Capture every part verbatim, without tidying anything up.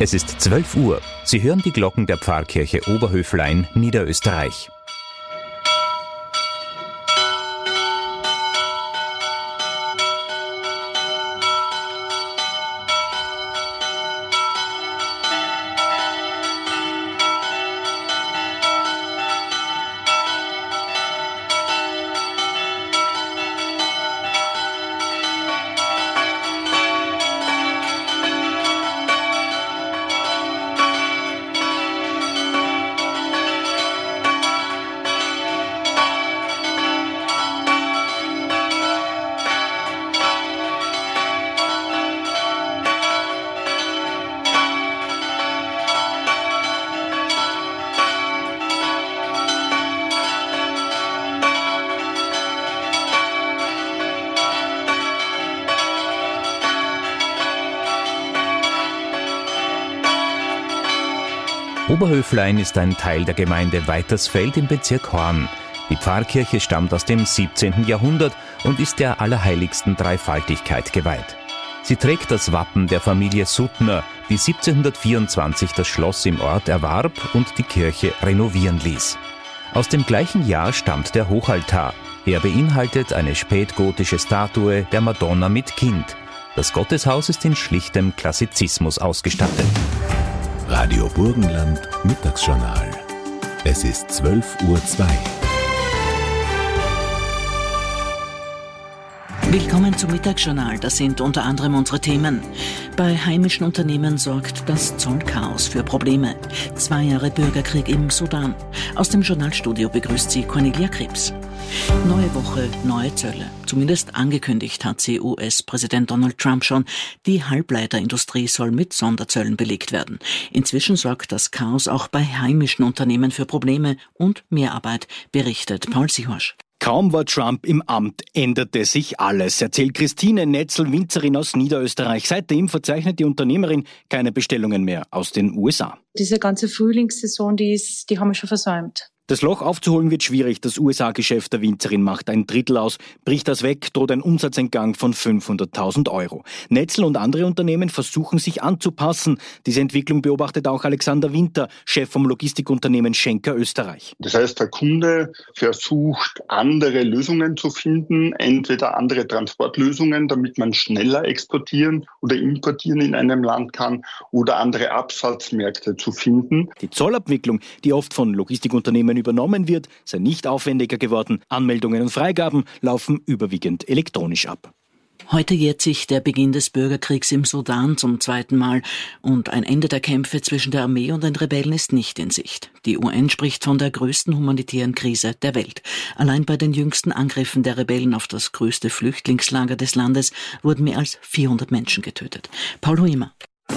Es ist zwölf Uhr. Sie hören die Glocken der Pfarrkirche Oberhöflein, Niederösterreich. Oberhöflein ist ein Teil der Gemeinde Weitersfeld im Bezirk Horn. Die Pfarrkirche stammt aus dem siebzehnten Jahrhundert und ist der allerheiligsten Dreifaltigkeit geweiht. Sie trägt das Wappen der Familie Suttner, die siebzehnhundertvierundzwanzig das Schloss im Ort erwarb und die Kirche renovieren ließ. Aus dem gleichen Jahr stammt der Hochaltar. Er beinhaltet eine spätgotische Statue der Madonna mit Kind. Das Gotteshaus ist in schlichtem Klassizismus ausgestattet. Radio Burgenland Mittagsjournal. Es ist zwölf Uhr zwei. Willkommen zum Mittagsjournal. Das sind unter anderem unsere Themen. Bei heimischen Unternehmen sorgt das Zollchaos für Probleme. Zwei Jahre Bürgerkrieg im Sudan. Aus dem Journalstudio begrüßt sie Cornelia Krebs. Neue Woche, neue Zölle. Zumindest angekündigt hat sie U S-Präsident Donald Trump schon. Die Halbleiterindustrie soll mit Sonderzöllen belegt werden. Inzwischen sorgt das Chaos auch bei heimischen Unternehmen für Probleme und Mehrarbeit, berichtet Paul Sihorsch. Kaum war Trump im Amt, änderte sich alles, erzählt Christine Netzel, Winzerin aus Niederösterreich. Seitdem verzeichnet die Unternehmerin keine Bestellungen mehr aus den U S A. Diese ganze Frühlingssaison, die ist, die haben wir schon versäumt. Das Loch aufzuholen wird schwierig. Das U S A-Geschäft der Winzerin macht ein Drittel aus. Bricht das weg, droht ein Umsatzentgang von fünfhunderttausend Euro. Netzel und andere Unternehmen versuchen sich anzupassen. Diese Entwicklung beobachtet auch Alexander Winter, Chef vom Logistikunternehmen Schenker Österreich. Das heißt, der Kunde versucht, andere Lösungen zu finden, entweder andere Transportlösungen, damit man schneller exportieren oder importieren in einem Land kann, oder andere Absatzmärkte zu finden. Die Zollabwicklung, die oft von Logistikunternehmen übernommen wird, sei nicht aufwendiger geworden. Anmeldungen und Freigaben laufen überwiegend elektronisch ab. Heute jährt sich der Beginn des Bürgerkriegs im Sudan zum zweiten Mal und ein Ende der Kämpfe zwischen der Armee und den Rebellen ist nicht in Sicht. Die U N spricht von der größten humanitären Krise der Welt. Allein bei den jüngsten Angriffen der Rebellen auf das größte Flüchtlingslager des Landes wurden mehr als vierhundert Menschen getötet. Paul Huimer.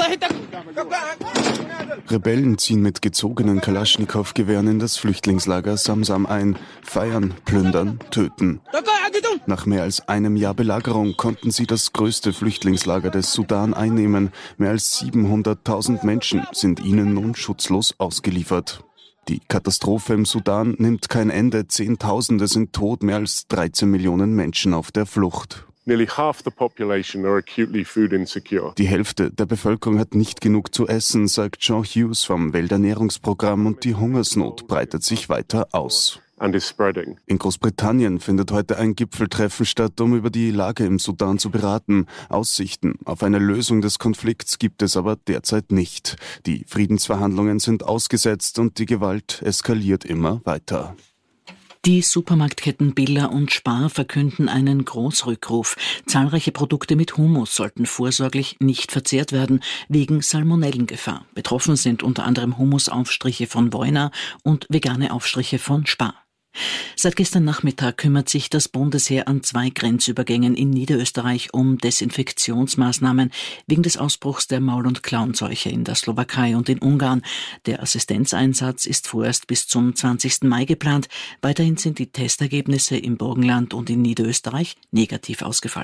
Rebellen ziehen mit gezogenen Kalaschnikow-Gewehren in das Flüchtlingslager Samsam ein, feiern, plündern, töten. Nach mehr als einem Jahr Belagerung konnten sie das größte Flüchtlingslager des Sudan einnehmen. Mehr als siebenhunderttausend Menschen sind ihnen nun schutzlos ausgeliefert. Die Katastrophe im Sudan nimmt kein Ende. Zehntausende sind tot, mehr als dreizehn Millionen Menschen auf der Flucht. Nearly half the population are acutely food insecure. Die Hälfte der Bevölkerung hat nicht genug zu essen, sagt John Hughes vom Welternährungsprogramm, und die Hungersnot breitet sich weiter aus. And is spreading. In Großbritannien findet heute ein Gipfeltreffen statt, um über die Lage im Sudan zu beraten. Aussichten auf eine Lösung des Konflikts gibt es aber derzeit nicht. Die Friedensverhandlungen sind ausgesetzt und die Gewalt eskaliert immer weiter. Die Supermarktketten Billa und Spar verkünden einen Großrückruf. Zahlreiche Produkte mit Hummus sollten vorsorglich nicht verzehrt werden, wegen Salmonellengefahr. Betroffen sind unter anderem Hummusaufstriche von Voina und vegane Aufstriche von Spar. Seit gestern Nachmittag kümmert sich das Bundesheer an zwei Grenzübergängen in Niederösterreich um Desinfektionsmaßnahmen wegen des Ausbruchs der Maul- und Klauenseuche in der Slowakei und in Ungarn. Der Assistenzeinsatz ist vorerst bis zum zwanzigsten Mai geplant. Weiterhin sind die Testergebnisse im Burgenland und in Niederösterreich negativ ausgefallen.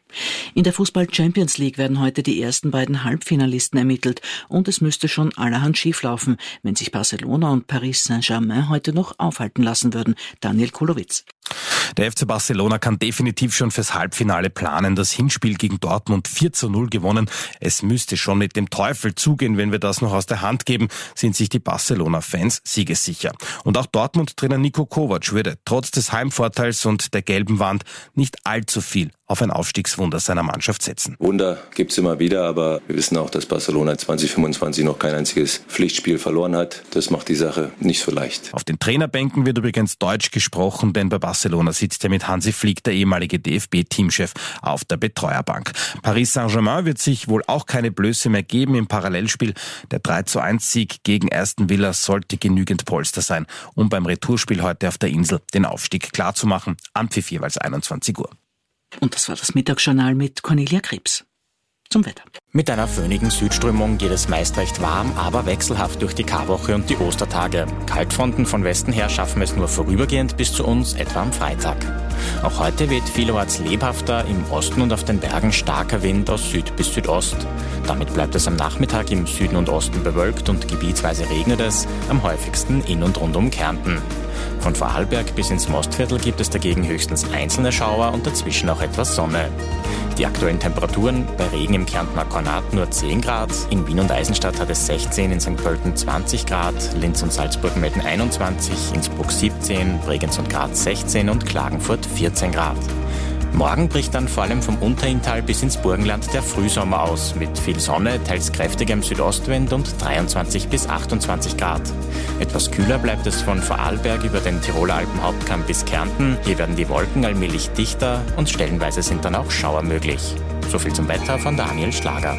In der Fußball-Champions League werden heute die ersten beiden Halbfinalisten ermittelt und es müsste schon allerhand schieflaufen, wenn sich Barcelona und Paris Saint-Germain heute noch aufhalten lassen würden. Daniel Kulowitz. Der F C Barcelona kann definitiv schon fürs Halbfinale planen. Das Hinspiel gegen Dortmund vier zu null gewonnen. Es müsste schon mit dem Teufel zugehen, wenn wir das noch aus der Hand geben, sind sich die Barcelona-Fans siegessicher. Und auch Dortmund-Trainer Niko Kovac würde trotz des Heimvorteils und der gelben Wand nicht allzu viel auf ein Aufstiegswunder seiner Mannschaft setzen. Wunder gibt's immer wieder, aber wir wissen auch, dass Barcelona zwanzig fünfundzwanzig noch kein einziges Pflichtspiel verloren hat. Das macht die Sache nicht so leicht. Auf den Trainerbänken wird übrigens Deutsch gesprochen, denn bei Barcelona sitzt ja mit Hansi Flick, der ehemalige D F B-Teamchef, auf der Betreuerbank. Paris Saint-Germain wird sich wohl auch keine Blöße mehr geben im Parallelspiel. Der drei zu eins Sieg gegen Aston Villa sollte genügend Polster sein, um beim Retourspiel heute auf der Insel den Aufstieg klarzumachen. Anpfiff jeweils einundzwanzig Uhr. Und das war das Mittagsjournal mit Cornelia Krebs. Zum Wetter. Mit einer föhnigen Südströmung geht es meist recht warm, aber wechselhaft durch die Karwoche und die Ostertage. Kaltfronten von Westen her schaffen es nur vorübergehend bis zu uns, etwa am Freitag. Auch heute weht vielerorts lebhafter, im Osten und auf den Bergen starker Wind aus Süd bis Südost. Damit bleibt es am Nachmittag im Süden und Osten bewölkt und gebietsweise regnet es, am häufigsten in und rund um Kärnten. Von Vorarlberg bis ins Mostviertel gibt es dagegen höchstens einzelne Schauer und dazwischen auch etwas Sonne. Die aktuellen Temperaturen: bei Regen im Kärntner Kornat nur zehn Grad, in Wien und Eisenstadt hat es sechzehn, in Sankt Pölten zwanzig Grad, Linz und Salzburg melden einundzwanzig, Innsbruck siebzehn, Bregenz und Graz sechzehn und Klagenfurt vierzehn Grad. Morgen bricht dann vor allem vom Unterinntal bis ins Burgenland der Frühsommer aus, mit viel Sonne, teils kräftigem Südostwind und dreiundzwanzig bis achtundzwanzig Grad. Etwas kühler bleibt es von Vorarlberg über den Tiroler Alpenhauptkamm bis Kärnten. Hier werden die Wolken allmählich dichter und stellenweise sind dann auch Schauer möglich. So viel zum Wetter von Daniel Schlager.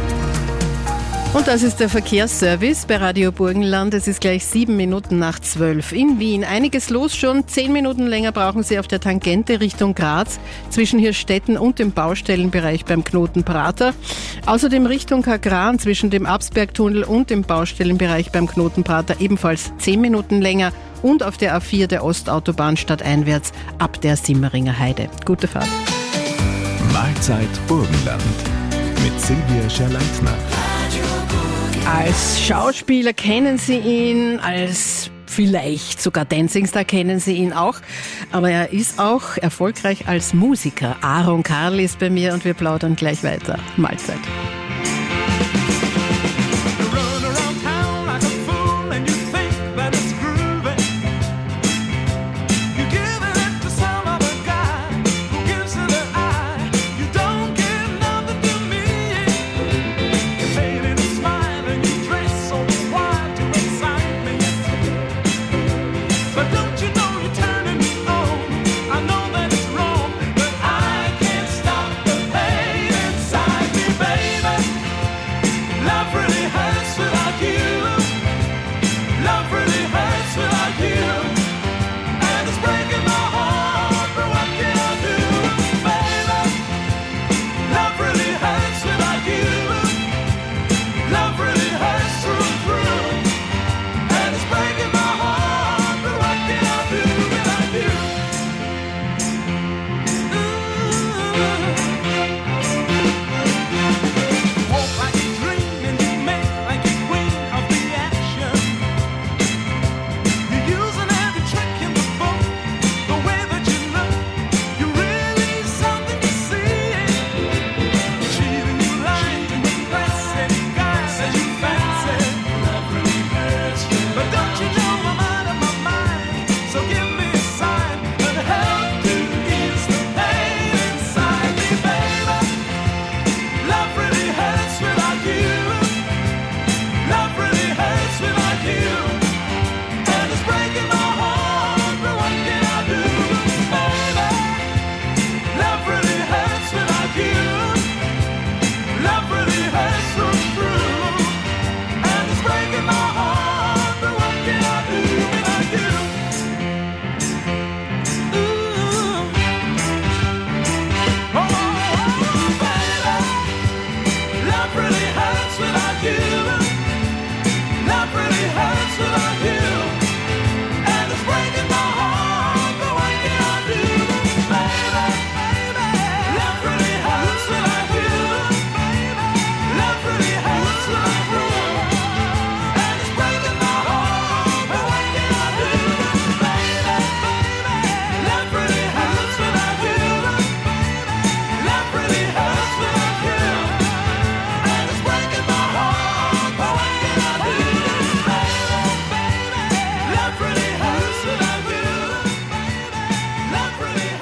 Und das ist der Verkehrsservice bei Radio Burgenland. Es ist gleich sieben Minuten nach zwölf. In Wien einiges los schon. Zehn Minuten länger brauchen Sie auf der Tangente Richtung Graz zwischen Hirstetten und dem Baustellenbereich beim Knoten Prater. Außerdem Richtung Kagran zwischen dem Absbergtunnel und dem Baustellenbereich beim Knoten Prater ebenfalls zehn Minuten länger. Und auf der A vier der Ostautobahn stadteinwärts ab der Simmeringer Heide. Gute Fahrt. Mahlzeit Burgenland mit Silvia Scherleitner. Als Schauspieler kennen Sie ihn, als vielleicht sogar Dancing Star kennen Sie ihn auch, aber er ist auch erfolgreich als Musiker. Aaron Carl ist bei mir und wir plaudern gleich weiter. Mahlzeit.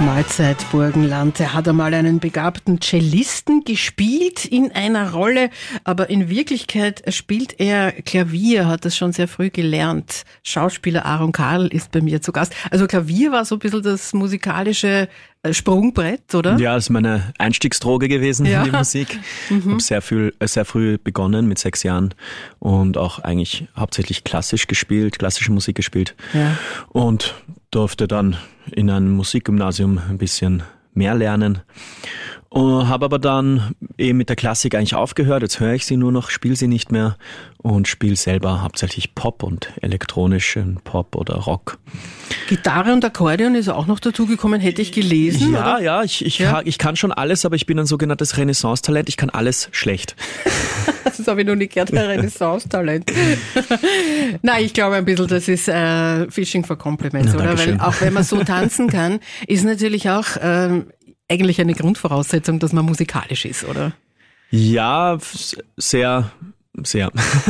Mahlzeit Burgenland. Er hat einmal einen begabten Cellisten gespielt in einer Rolle, aber in Wirklichkeit spielt er Klavier, hat das schon sehr früh gelernt. Schauspieler Aaron Carl ist bei mir zu Gast. Also Klavier war so ein bisschen das musikalische Sprungbrett, oder? Ja, das ist meine Einstiegsdroge gewesen ja. in die Musik. Ich mhm. habe sehr, viel, sehr früh begonnen, mit sechs Jahren und auch eigentlich hauptsächlich klassisch gespielt, klassische Musik gespielt ja. und durfte dann in einem Musikgymnasium ein bisschen mehr lernen. Habe aber dann eben mit der Klassik eigentlich aufgehört. Jetzt höre ich sie nur noch, spiele sie nicht mehr und spiele selber hauptsächlich Pop und elektronischen Pop oder Rock. Gitarre und Akkordeon ist auch noch dazugekommen, hätte ich gelesen, Ja, oder? ja, ich, ich, Ja. ich kann schon alles, aber ich bin ein sogenanntes Renaissance-Talent. Ich kann alles schlecht. Das habe ich noch nicht gehört, ein Renaissance-Talent. Nein, ich glaube ein bisschen, das ist äh, Fishing for Compliments, Ja, oder? Weil Dankeschön. auch wenn man so tanzen kann, ist natürlich auch ähm, eigentlich eine Grundvoraussetzung, dass man musikalisch ist, oder? Ja, sehr, sehr.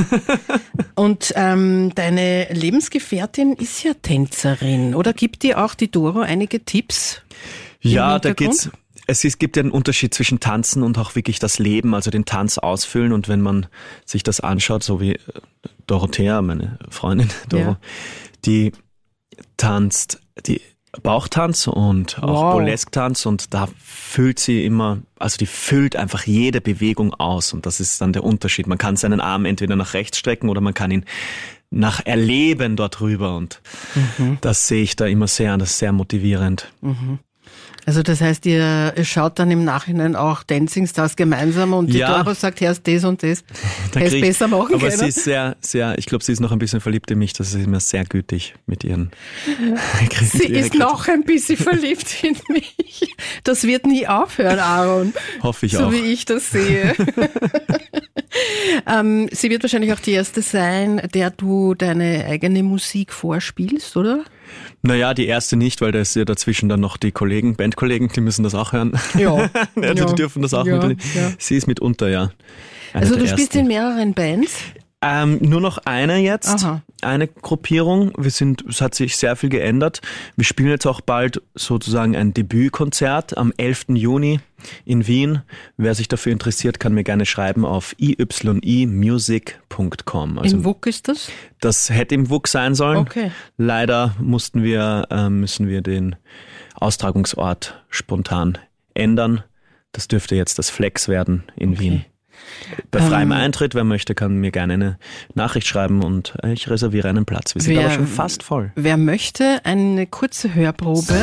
Und ähm, deine Lebensgefährtin ist ja Tänzerin, oder? Gibt dir auch die Doro einige Tipps? im Ja, da Hintergrund? geht's. Es ist, gibt ja einen Unterschied zwischen Tanzen und auch wirklich das Leben, also den Tanz ausfüllen. Und wenn man sich das anschaut, so wie äh, Dorothea, meine Freundin Doro, Ja. die tanzt, die Bauchtanz und auch Wow. Burlesque-Tanz und da füllt sie immer, also die füllt einfach jede Bewegung aus und das ist dann der Unterschied. Man kann seinen Arm entweder nach rechts strecken oder man kann ihn nach Erleben dort rüber und Mhm. das sehe ich da immer sehr und das ist sehr motivierend. Mhm. Also das heißt, ihr schaut dann im Nachhinein auch Dancing Stars gemeinsam und die Ja. Doro sagt, Herr, das und das, Da hättest krieg- besser machen Aber können. sie ist sehr, sehr, ich glaube, sie ist noch ein bisschen verliebt in mich, das ist immer sehr gütig mit ihren... Sie ist noch ein bisschen verliebt in mich. Das wird nie aufhören, Aaron. Hoffe ich so auch. wie ich das sehe. ähm, sie wird wahrscheinlich auch die erste sein, der du deine eigene Musik vorspielst, oder? Naja, die erste nicht, weil da ist ja dazwischen dann noch die Kollegen, Bandkollegen, die müssen das auch hören. Ja. ja, die Ja. dürfen das auch Ja, mit. ja. Sie ist mitunter, ja. Eine Also der du spielst ersten. in mehreren Bands? Ähm, nur noch eine jetzt, Aha. eine Gruppierung. Wir sind, es hat sich sehr viel geändert. Wir spielen jetzt auch bald sozusagen ein Debütkonzert am elften Juni in Wien. Wer sich dafür interessiert, kann mir gerne schreiben auf i y i music punkt com. Also in W U K ist das? das hätte im W U K sein sollen. Okay. Leider mussten wir, äh, müssen wir den Austragungsort spontan ändern. Das dürfte jetzt das Flex werden in Okay. Wien. Bei freiem Ähm, Eintritt, wer möchte, kann mir gerne eine Nachricht schreiben und äh, ich reserviere einen Platz. Wir sind Wer- aber schon fast voll. Wer möchte, eine kurze Hörprobe.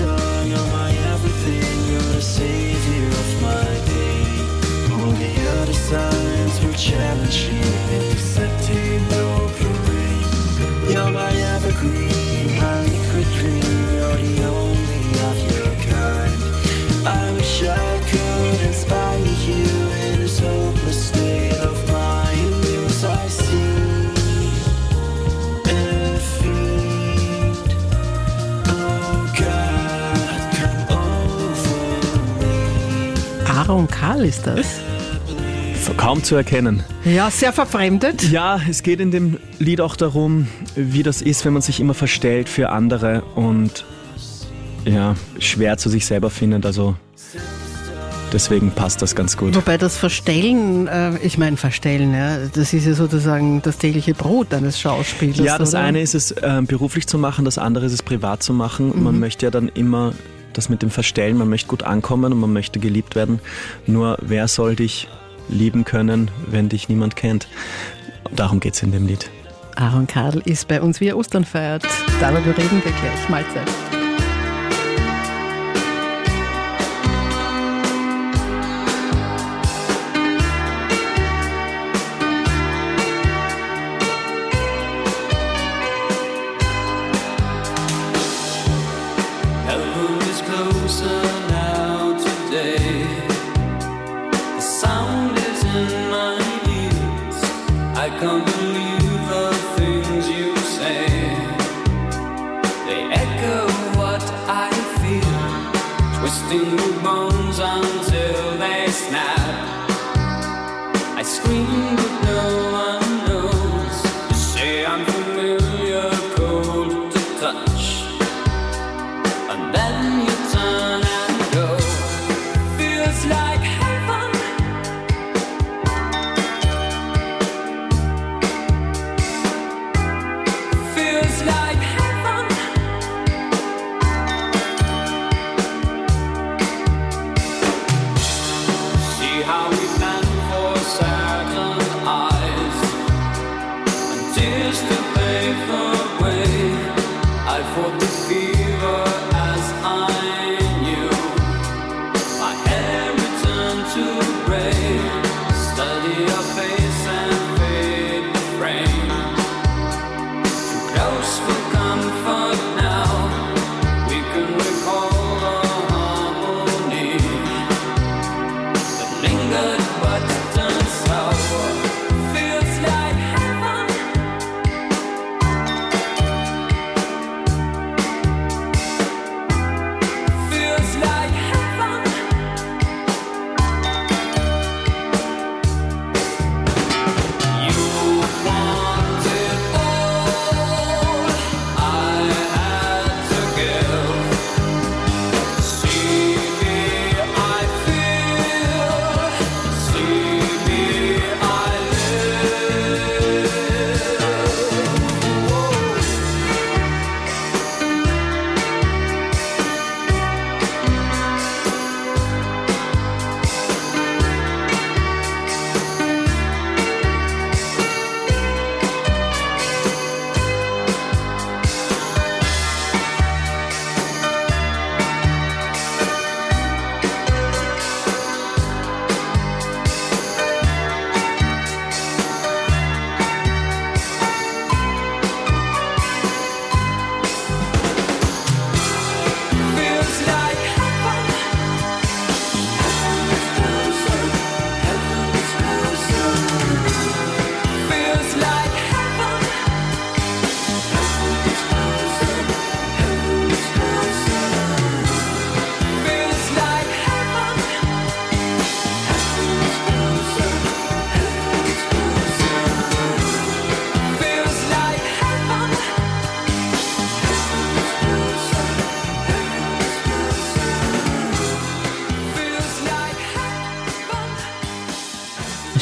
Aaron Carl ist das. Kaum zu erkennen. Ja, sehr verfremdet. Ja, es geht in dem Lied auch darum, wie das ist, wenn man sich immer verstellt für andere und ja, schwer zu sich selber findet. Also deswegen passt das ganz gut. Wobei das Verstellen, äh, ich meine Verstellen, ja, das ist ja sozusagen das tägliche Brot eines Schauspielers. Ja, das oder? eine ist es äh, beruflich zu machen, das andere ist es privat zu machen. Mhm. Man möchte ja dann immer das mit dem Verstellen, man möchte gut ankommen und man möchte geliebt werden. Nur wer soll dich lieben können, wenn dich niemand kennt? Darum geht's in dem Lied. Aaron Carl ist bei uns, wie er Ostern feiert. Darüber reden wir gleich. Mahlzeit. Heaven is closer now today. The sound is in my ears. I can't believe the things you say. They echo what I feel, twisting the bones until they snap. I scream but no one knows. You say I'm familiar, cold to touch. And then you turn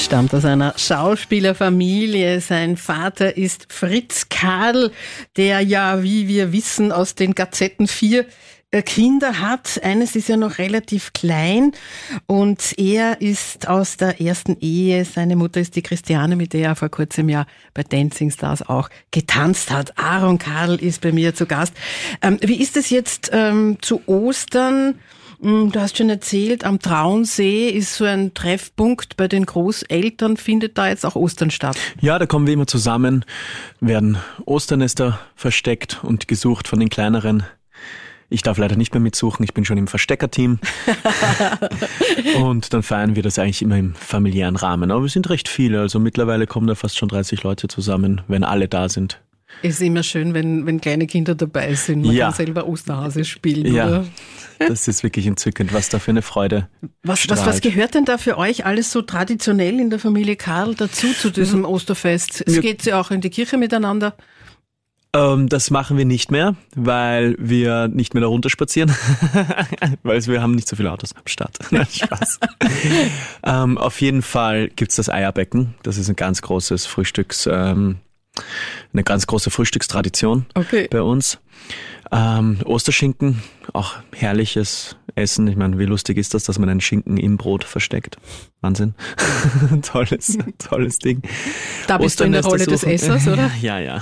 stammt aus einer Schauspielerfamilie. Sein Vater ist Fritz Karl, der ja, wie wir wissen, aus den Gazetten vier Kinder hat. Eines ist ja noch relativ klein und er ist aus der ersten Ehe. Seine Mutter ist die Christiane, mit der er vor kurzem ja bei Dancing Stars auch getanzt hat. Aaron Karl ist bei mir zu Gast. Ähm, wie ist es jetzt ähm, zu Ostern? Du hast schon erzählt, am Traunsee ist so ein Treffpunkt bei den Großeltern. Findet da jetzt auch Ostern statt? Ja, da kommen wir immer zusammen, werden Osternester versteckt und gesucht von den kleineren. Ich darf leider nicht mehr mitsuchen, ich bin schon im Versteckerteam. Und dann feiern wir das eigentlich immer im familiären Rahmen. Aber wir sind recht viele, also mittlerweile kommen da fast schon dreißig Leute zusammen, wenn alle da sind. Ist immer schön, wenn, wenn kleine Kinder dabei sind. Man ja. kann selber Osterhase spielen, ja. oder? Das ist wirklich entzückend, was da für eine Freude was, was, was gehört denn da für euch alles so traditionell in der Familie Karl dazu, zu diesem Osterfest? Es geht ja auch in die Kirche miteinander. Ähm, das machen wir nicht mehr, weil wir nicht mehr da runterspazieren, weil wir haben nicht so viele Autos am Start. Nein, Spaß. ähm, auf jeden Fall gibt's das Eierbecken. Das ist ein ganz großes Frühstücks, ähm, eine ganz große Frühstückstradition okay. bei uns. Ähm, Osterschinken, auch herrliches Essen. Ich meine, wie lustig ist das, dass man einen Schinken im Brot versteckt? Wahnsinn. tolles, tolles Ding. Da bist du in der Rolle des Essers, oder? Ja, ja.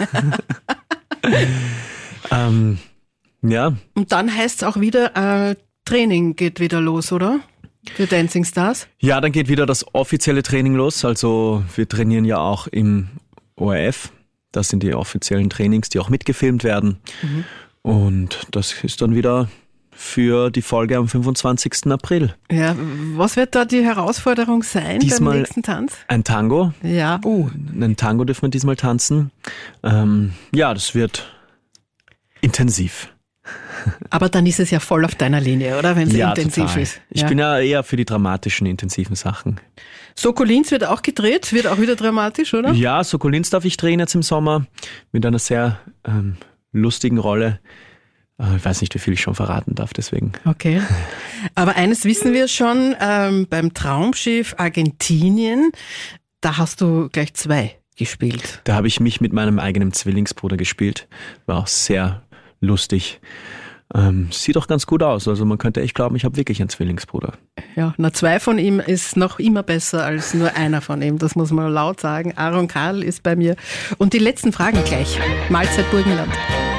ähm, ja. Und dann heißt es auch wieder, äh, Training geht wieder los, oder? Für Dancing Stars? Ja, dann geht wieder das offizielle Training los. Also wir trainieren ja auch im O R F. Das sind die offiziellen Trainings, die auch mitgefilmt werden. Mhm. Und das ist dann wieder für die Folge am fünfundzwanzigsten April. Ja, was wird da die Herausforderung sein diesmal beim nächsten Tanz? Ein Tango. Ja. Uh. Ein Tango dürfen wir diesmal tanzen. Ähm, ja, das wird intensiv. Aber dann ist es ja voll auf deiner Linie, oder? Wenn es ja, intensiv total. ist. Ich ja. bin ja eher für die dramatischen, intensiven Sachen. Sokolins wird auch gedreht, wird auch wieder dramatisch, oder? Ja, Sokolins darf ich drehen jetzt im Sommer mit einer sehr ähm, lustigen Rolle. Ich weiß nicht, wie viel ich schon verraten darf, deswegen. Okay. Aber eines wissen wir schon, ähm, beim Traumschiff Argentinien, da hast du gleich zwei gespielt. Da habe ich mich mit meinem eigenen Zwillingsbruder gespielt. War auch sehr lustig. Ähm, sieht auch ganz gut aus. Also man könnte echt glauben, ich habe wirklich einen Zwillingsbruder. Ja, na zwei von ihm ist noch immer besser als nur einer von ihm. Das muss man laut sagen. Aaron Karl ist bei mir. Und die letzten Fragen gleich. Mahlzeit Burgenland.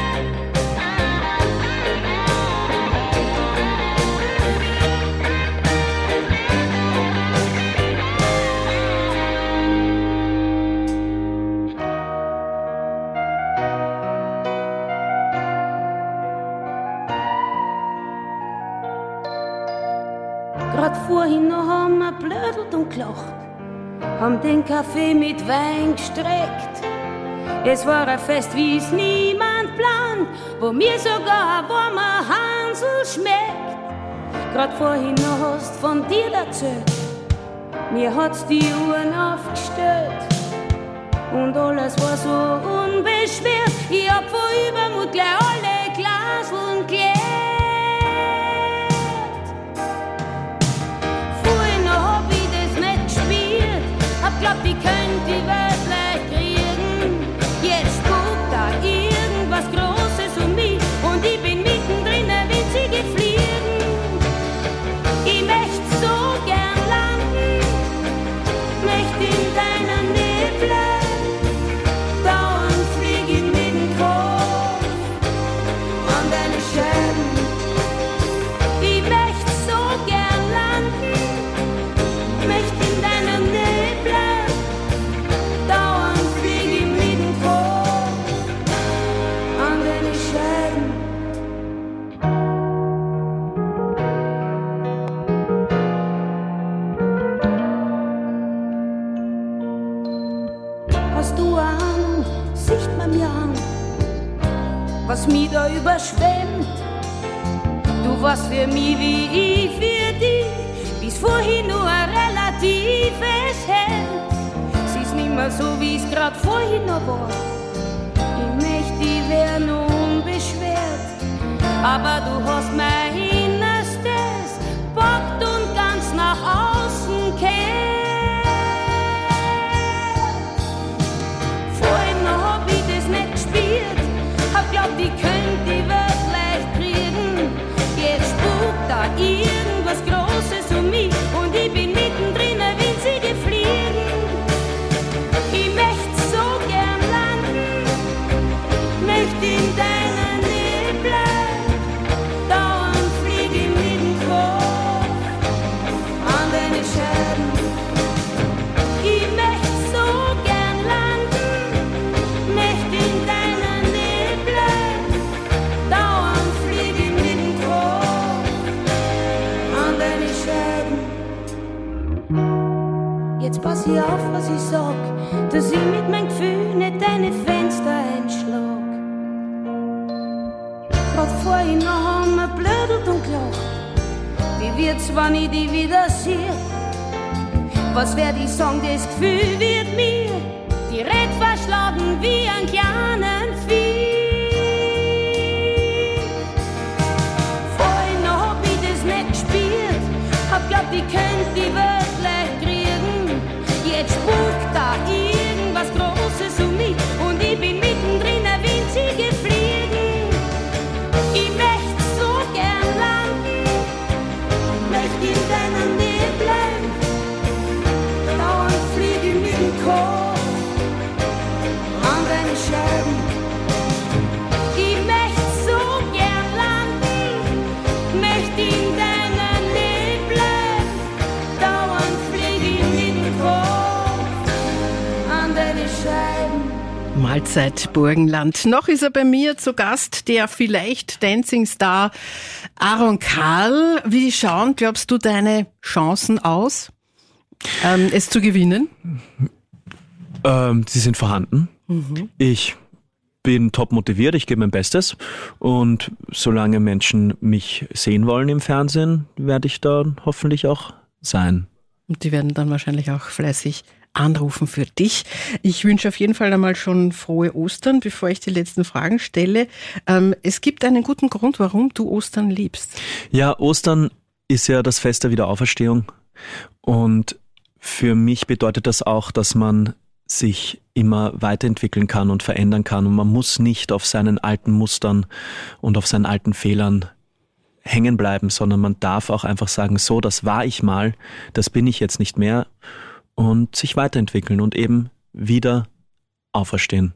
Grad vorhin noch haben wir blödelt und gelacht, haben den Kaffee mit Wein gestreckt. Es war ein Fest, wie es niemand plant, wo mir sogar ein warmer Hansel schmeckt. Grad vorhin noch hast von dir erzählt, mir hat's die Uhren aufgestellt und alles war so unbeschwert. Ich hab vor Übermut gleich alle Glaseln geleert. Hab glaubt, ich könnt die Welt leicht kriegen. Jetzt guckt da irgendwas Großes um mich und ich bin mittendrin, will sie gefliegen. Ich möcht so gern landen, möcht in deiner Nähe bleiben. Dauernd flieg ich mit dem Kopf an deine Scheiben. Ich möcht so gern landen, möcht in deiner Nähe. Was mich da überschwemmt, du warst für mich wie ich für dich, bis vorhin nur ein relatives Hemd. Es ist nimmer so, wie es grad vorhin noch war. Ich möcht, ich wär nur unbeschwert, aber du hast mein Innerstes packt und ganz nach außen kehrt. ich auf, was ich sag, dass ich mit meinem Gefühl nicht deine Fenster einschlag. Grad vorhin noch haben wir blödelt und gelacht. Wie wird's, wenn ich dich wieder sehe? Was werd ich sagen, das Gefühl wird mir direkt verschlagen wie ein kleinen Vieh. Vorhin noch hab ich das nicht gespielt, hab glaubt, ich könnt die Welt leicht kriegen. Jetzt spukt da irgendwas Großes um mich und ich bin mittendrin ein winzige Fliegen. Ich möcht so gern landen, möcht in deiner Nähe bleiben. Dauernd flieg ich mit dem Kopf an deine Scheiben. Ich möcht so gern landen, möcht in deiner Nähe bleiben. Dauernd flieg ich mit dem Kopf an deine Scheiben. Mahlzeit Burgenland. Noch ist er bei mir zu Gast, der vielleicht Dancing-Star Aaron Carl. Wie schauen, glaubst du, deine Chancen aus, ähm, es zu gewinnen? Ähm, sie sind vorhanden. Mhm. Ich bin top motiviert, ich gebe mein Bestes und solange Menschen mich sehen wollen im Fernsehen, werde ich da hoffentlich auch sein. Und die werden dann wahrscheinlich auch fleißig anrufen für dich. Ich wünsche auf jeden Fall einmal schon frohe Ostern, bevor ich die letzten Fragen stelle. Ähm, es gibt einen guten Grund, warum du Ostern liebst. Ja, Ostern ist ja das Fest der Wiederauferstehung und für mich bedeutet das auch, dass man sich immer weiterentwickeln kann und verändern kann und man muss nicht auf seinen alten Mustern und auf seinen alten Fehlern hängen bleiben, sondern man darf auch einfach sagen, so, das war ich mal, das bin ich jetzt nicht mehr und sich weiterentwickeln und eben wieder auferstehen.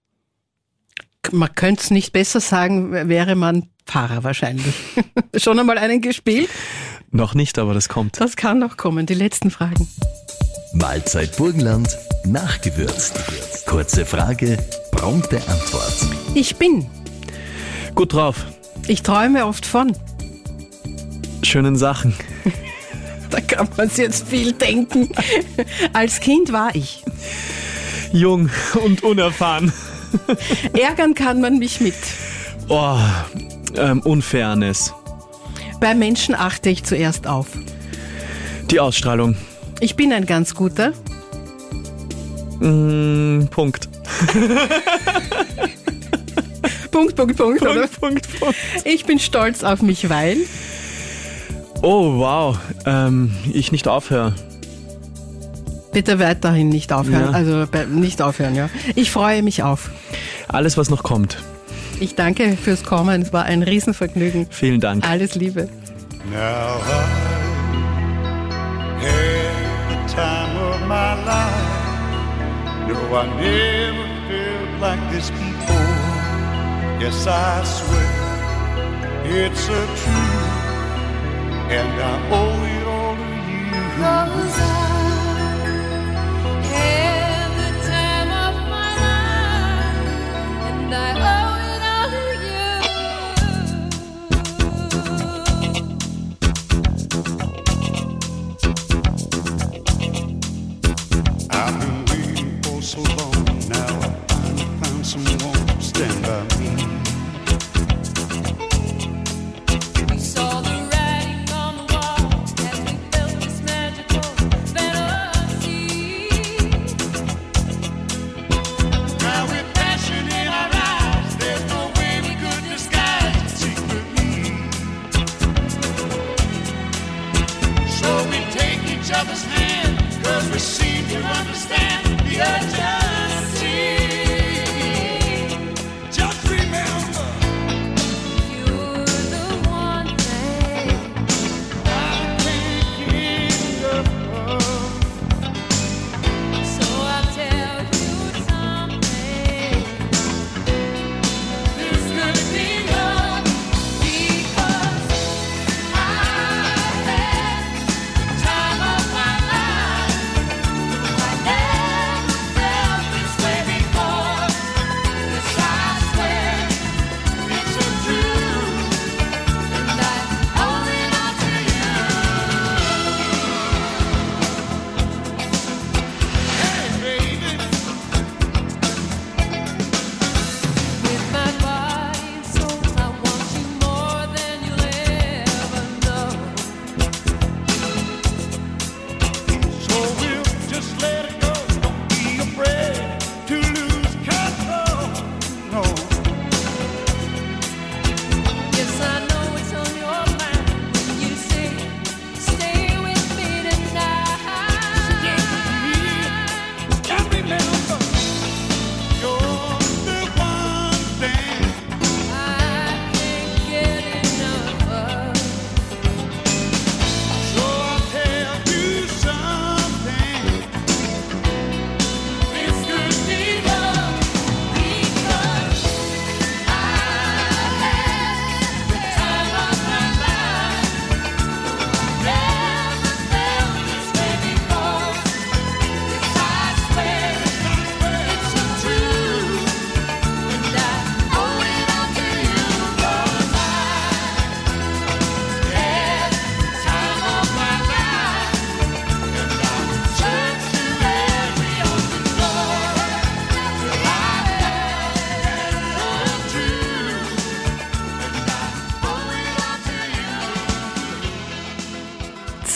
Man könnte es nicht besser sagen, wäre man Pfarrer wahrscheinlich. Schon einmal einen gespielt? Noch nicht, aber das kommt. Das kann noch kommen. Die letzten Fragen. Mahlzeit Burgenland, nachgewürzt. Kurze Frage, prompte Antwort. Ich bin. Gut drauf. Ich träume oft von. Schönen Sachen. Da kann man sich jetzt viel denken. Als Kind war ich. Jung und unerfahren. Ärgern kann man mich mit. Oh, ähm, Unfairness. Bei Menschen achte ich zuerst auf. Die Ausstrahlung. Ich bin ein ganz guter. Mm, Punkt. Punkt, Punkt, Punkt, Punkt, oder? Punkt, Punkt. Ich bin stolz auf mich, weil... Oh, wow. Ähm, ich nicht aufhöre. Bitte weiterhin nicht aufhören. Ja. Also bei- nicht aufhören, ja. Ich freue mich auf. Alles, was noch kommt. Ich danke fürs Kommen. Es war ein Riesenvergnügen. Vielen Dank. Alles Liebe. Now I had the time of my life. No, I never felt like this before. Yes, I swear it's a truth, and I owe it all to you. 'Cause I had the time of my life, and I owe it all to I've been waiting for so long. Now I finally found someone to stand by me. We saw the writing on the wall as we felt this magical fantasy. Now with passion in our eyes, there's no way we could disguise it secretly. So we take each other's hand, 'cause we seem to understand the urgency. Just remember, You're the one thing I can't get enough of. So I'll tell you something. This could be love because I had the time of my life. I never felt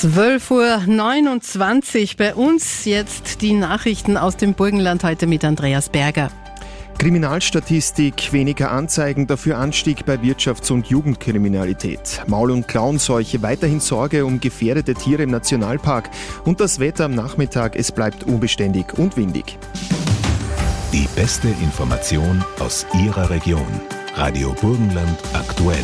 zwölf Uhr neunundzwanzig bei uns. Jetzt die Nachrichten aus dem Burgenland heute mit Andreas Berger. Kriminalstatistik, weniger Anzeigen, dafür Anstieg bei Wirtschafts- und Jugendkriminalität. Maul- und Klauenseuche, weiterhin Sorge um gefährdete Tiere im Nationalpark. Und das Wetter am Nachmittag, es bleibt unbeständig und windig. Die beste Information aus Ihrer Region. Radio Burgenland aktuell.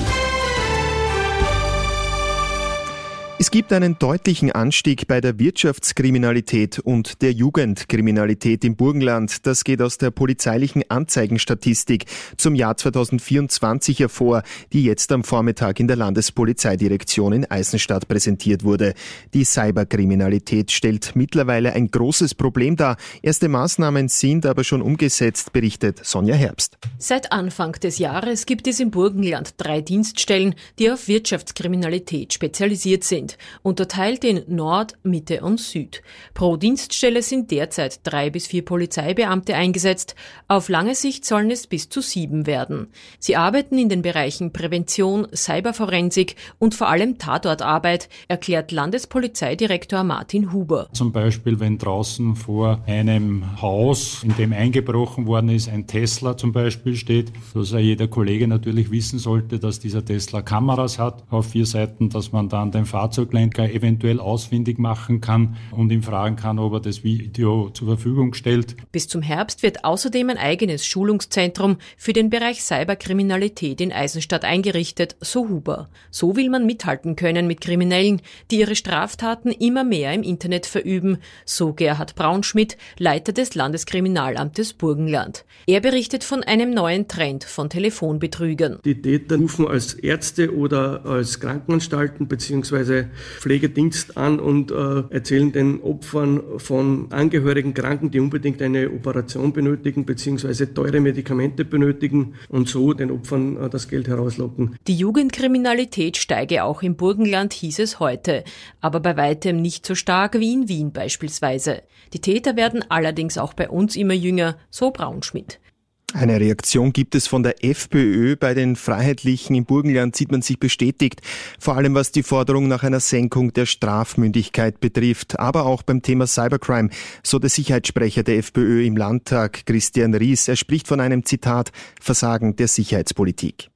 Es gibt einen deutlichen Anstieg bei der Wirtschaftskriminalität und der Jugendkriminalität im Burgenland. Das geht aus der polizeilichen Anzeigenstatistik zum Jahr zweitausendvierundzwanzig hervor, die jetzt am Vormittag in der Landespolizeidirektion in Eisenstadt präsentiert wurde. Die Cyberkriminalität stellt mittlerweile ein großes Problem dar. Erste Maßnahmen sind aber schon umgesetzt, berichtet Sonja Herbst. Seit Anfang des Jahres gibt es im Burgenland drei Dienststellen, die auf Wirtschaftskriminalität spezialisiert sind. Unterteilt in Nord, Mitte und Süd. Pro Dienststelle sind derzeit drei bis vier Polizeibeamte eingesetzt. Auf lange Sicht sollen es bis zu sieben werden. Sie arbeiten in den Bereichen Prävention, Cyberforensik und vor allem Tatortarbeit, erklärt Landespolizeidirektor Martin Huber. Zum Beispiel, wenn draußen vor einem Haus, in dem eingebrochen worden ist, ein Tesla zum Beispiel steht, dass ja jeder Kollege natürlich wissen sollte, dass dieser Tesla Kameras hat auf vier Seiten, dass man dann den Fahrzeuglenker eventuell ausfindig machen kann und ihn fragen kann, ob er das Video zur Verfügung stellt. Bis zum Herbst wird außerdem ein eigenes Schulungszentrum für den Bereich Cyberkriminalität in Eisenstadt eingerichtet, so Huber. So will man mithalten können mit Kriminellen, die ihre Straftaten immer mehr im Internet verüben, so Gerhard Braunschmidt, Leiter des Landeskriminalamtes Burgenland. Er berichtet von einem neuen Trend von Telefonbetrügern. Die Täter rufen als Ärzte oder als Krankenanstalten bzw. Pflegedienst an und äh, erzählen den Opfern von Angehörigen Kranken, die unbedingt eine Operation benötigen bzw. teure Medikamente benötigen und so den Opfern äh, das Geld herauslocken. Die Jugendkriminalität steige auch im Burgenland, hieß es heute, aber bei weitem nicht so stark wie in Wien beispielsweise. Die Täter werden allerdings auch bei uns immer jünger, so Braunschmidt. Eine Reaktion gibt es von der FPÖ. Bei den Freiheitlichen im Burgenland sieht man sich bestätigt, vor allem was die Forderung nach einer Senkung der Strafmündigkeit betrifft, aber auch beim Thema Cybercrime, so der Sicherheitssprecher der FPÖ im Landtag, Christian Ries. Er spricht von einem, Zitat, Versagen der Sicherheitspolitik.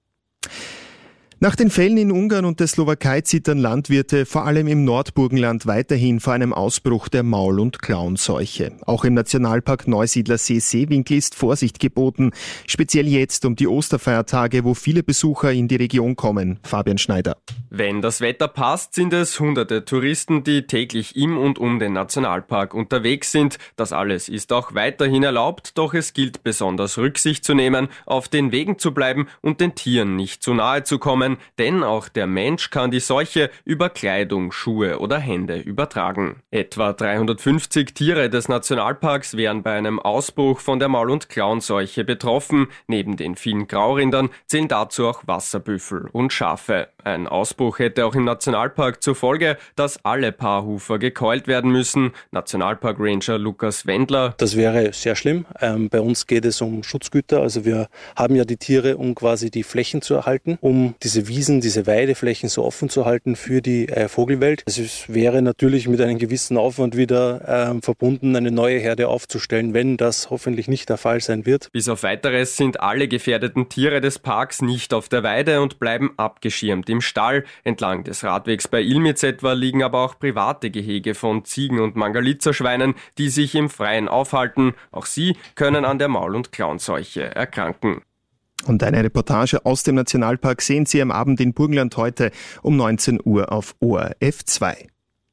Nach den Fällen in Ungarn und der Slowakei zittern Landwirte vor allem im Nordburgenland weiterhin vor einem Ausbruch der Maul- und Klauenseuche. Auch im Nationalpark Neusiedler-See-Seewinkel ist Vorsicht geboten, speziell jetzt um die Osterfeiertage, wo viele Besucher in die Region kommen. Fabian Schneider. Wenn das Wetter passt, sind es hunderte Touristen, die täglich im und um den Nationalpark unterwegs sind. Das alles ist auch weiterhin erlaubt, doch es gilt besonders Rücksicht zu nehmen, auf den Wegen zu bleiben und den Tieren nicht zu nahe zu kommen. Denn auch der Mensch kann die Seuche über Kleidung, Schuhe oder Hände übertragen. Etwa dreihundertfünfzig Tiere des Nationalparks wären bei einem Ausbruch von der Maul- und Klauenseuche betroffen. Neben den vielen Graurindern zählen dazu auch Wasserbüffel und Schafe. Ein Ausbruch hätte auch im Nationalpark zur Folge, dass alle Paarhufer gekeult werden müssen. Nationalpark-Ranger Lukas Wendler. Das wäre sehr schlimm. Ähm, bei uns geht es um Schutzgüter. Also wir haben ja die Tiere, um quasi die Flächen zu erhalten, um diese Wiesen, diese Weideflächen so offen zu halten für die äh, Vogelwelt. Es ist, wäre natürlich mit einem gewissen Aufwand wieder äh, verbunden, eine neue Herde aufzustellen, wenn das hoffentlich nicht der Fall sein wird. Bis auf Weiteres sind alle gefährdeten Tiere des Parks nicht auf der Weide und bleiben abgeschirmt im Stall. Entlang des Radwegs bei Ilmitz etwa liegen aber auch private Gehege von Ziegen- und Mangalitzer-Schweinen, die sich im Freien aufhalten. Auch sie können an der Maul- und Klauenseuche erkranken. Und eine Reportage aus dem Nationalpark sehen Sie am Abend in Burgenland heute um neunzehn Uhr auf O R F zwei.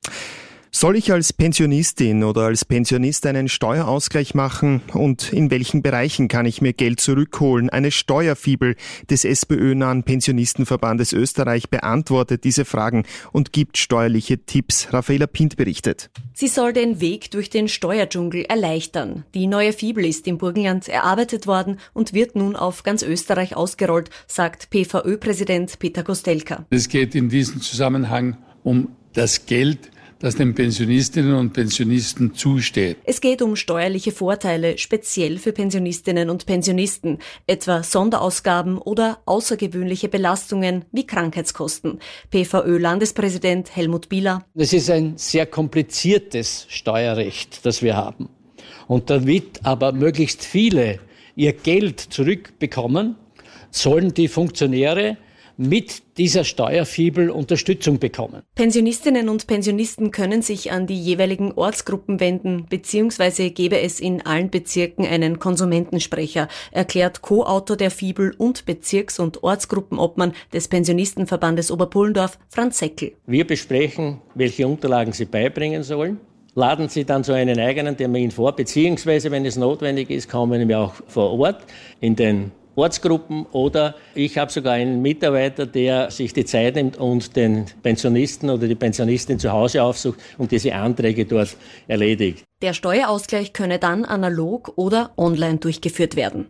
Soll ich als Pensionistin oder als Pensionist einen Steuerausgleich machen und in welchen Bereichen kann ich mir Geld zurückholen? Eine Steuerfibel des SPÖ-nahen Pensionistenverbandes Österreich beantwortet diese Fragen und gibt steuerliche Tipps. Raffaela Pint berichtet. Sie soll den Weg durch den Steuerdschungel erleichtern. Die neue Fibel ist im Burgenland erarbeitet worden und wird nun auf ganz Österreich ausgerollt, sagt P V Ö-Präsident Peter Kostelka. Es geht in diesem Zusammenhang um das Geld, das den Pensionistinnen und Pensionisten zusteht. Es geht um steuerliche Vorteile, speziell für Pensionistinnen und Pensionisten, etwa Sonderausgaben oder außergewöhnliche Belastungen wie Krankheitskosten. P V Ö-Landespräsident Helmut Bieler. Das ist ein sehr kompliziertes Steuerrecht, das wir haben. Und damit aber möglichst viele ihr Geld zurückbekommen, sollen die Funktionäre mit dieser Steuerfibel Unterstützung bekommen. Pensionistinnen und Pensionisten können sich an die jeweiligen Ortsgruppen wenden, beziehungsweise gäbe es in allen Bezirken einen Konsumentensprecher, erklärt Co-Autor der Fibel und Bezirks- und Ortsgruppenobmann des Pensionistenverbandes Oberpullendorf, Franz Seckel. Wir besprechen, welche Unterlagen Sie beibringen sollen. Laden Sie dann so einen eigenen Termin vor, beziehungsweise, wenn es notwendig ist, kommen wir auch vor Ort in den Ortsgruppen, oder ich habe sogar einen Mitarbeiter, der sich die Zeit nimmt und den Pensionisten oder die Pensionistin zu Hause aufsucht und diese Anträge dort erledigt. Der Steuerausgleich könne dann analog oder online durchgeführt werden.